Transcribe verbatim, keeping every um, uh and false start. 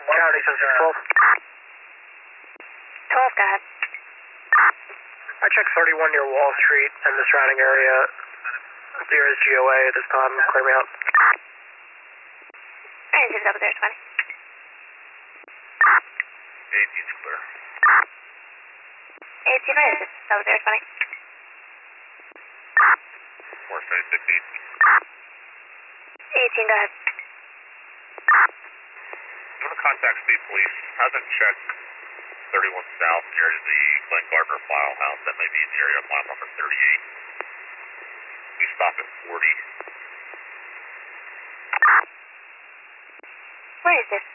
County Census twelve. twelve, go ahead. I checked thirty-one near Wall Street and the surrounding area. Clear as G O A at this time. Clear me out. eighteen double zero twenty. eighteen's clear. eighteen double zero twenty. four seventy-six eighteen. eighteen, go ahead. I'm going to contact state police. Have them check thirty-one South near the Glenn Gardner file house. That may be in the area of mile number thirty-eight. We stop at forty. Where is this?